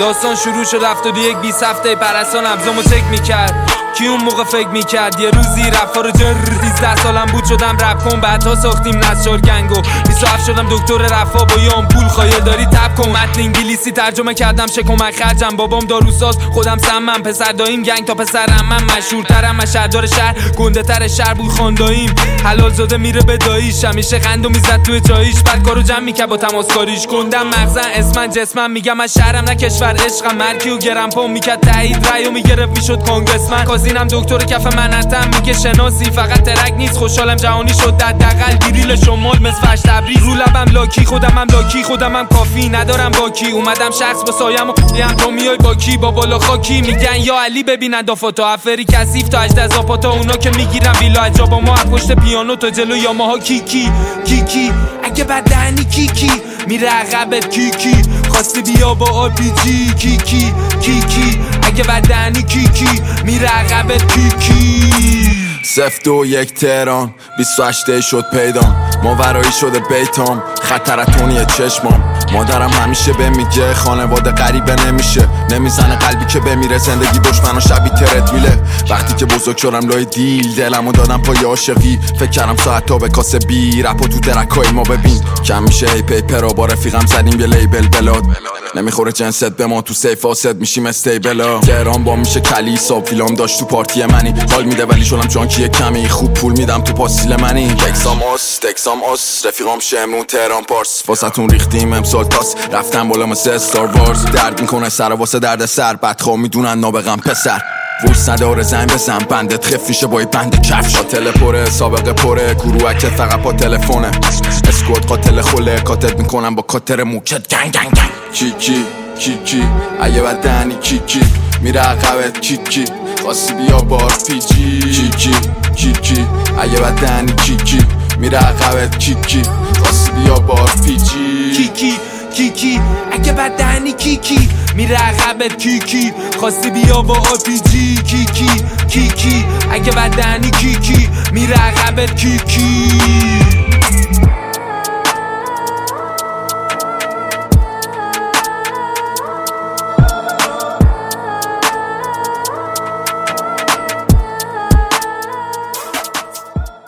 داستان شروع شد 20 هفته پرستان ابزامو چک میکرد. کی اون موقع فکر میکرد یه روزی رفا رو 13 سالم بود شدم رپ کن، بعدها ساختیم نسجار گنگو. 27 شدم دکتر رفا با یه آمپول خایه داری تب کن. متن انگلیسی ترجمه کردم شکمک خرجم. بابام داروساز خودم سمم، پسر داییم گنگ تا پسر عمم. مشهورترم از شهردار شهر، گنده تر شهر بود خانداییم. حلال زاده میره به داییش، همیشه قندو میزد توی جاییش. بعد کارو جمع میکرد با تماسکاریش. گندم مغزن اسمن جسمم، میگم از شهرم نه کشور عشقم. مرکی و گرم پا میکرد تایید رایو میگرفت میشد کانگرسمن. کازینم دکتر کف منتم، میگه شناسی فقط ترک نیست. خوشحالم جهانی شد دقل دیریل شمال مثل فش تبریز. رو لبم لاکی خودمم لاکی خودمم کافی ندارم باکی. اومدم شخص با سایم و تو میای باکی با بالا خاکی. میگن یا علی ببینن دافاتا افری کثیف تا 18 زاپاتا. اونا که میگیرن ویلا عجابا ما پشت پیانو تا جلو یاماها. کیکی کیکی اگه بدنی کیکی میره عقبت. کیکی خواستی بیا با آرپیجی. کیکی کیکی اگه بدنی کیکی میره عقبت. کیکی 021 تهران 28 شد پیدام. ماورایی شده بیتام، خطرتونیه چشمام. مادرم همیشه به میگه خانواده غریبه نمیشه. نمیزنه قلبی که بمیره، زندگی دشمن و شبی ترت میله. وقتی که بزرگ شدم لای دیل دلمو دادم پای عاشقی. فکر کردم ساعت تا به کاسه بی رپا تو درکای ما ببین. کم میشه هی پیپر با رفیقم زدیم یه لیبل بلاد. نمیخوره جنست به ما تو سیف آسد میشیم استیبلا. تهران با میشه کلیسا فیلم داشت تو پارتی منی. حال میده ولی شلم جانکی کمی، خوب پول میدم تو پاسیل منی. تکسام آس رفیقام شمرون تهران پارس. واسهتون ریختیم امسال تاس، رفتم بالا مثل استار وارز. درد میکنه سر واسه درد سر، بدخواه میدونن نابغم پسر. ویس نداره زنگ بزن بندت خف میشه با بند کفش. قاتل پره سابقه پره، گروهکت فقط با تلفونه. اسکوت قاتل خوله، کاتت میکنم با کاتر موکت گنگ گنگ گنگ. کیکی اگه بدنی کیکی میره عقبت. کیکی خواستی بیا بار پیجی. کیکی اگه بدنی کیکی میره عقبت. کیکی خواستی بیا بار پیجی. کیکی اگه بدنی کیکی میره عقبت. کیکی خواستی بیا با آرپیجی. کیکی اگه بدنی کیکی میره عقبت. کیکی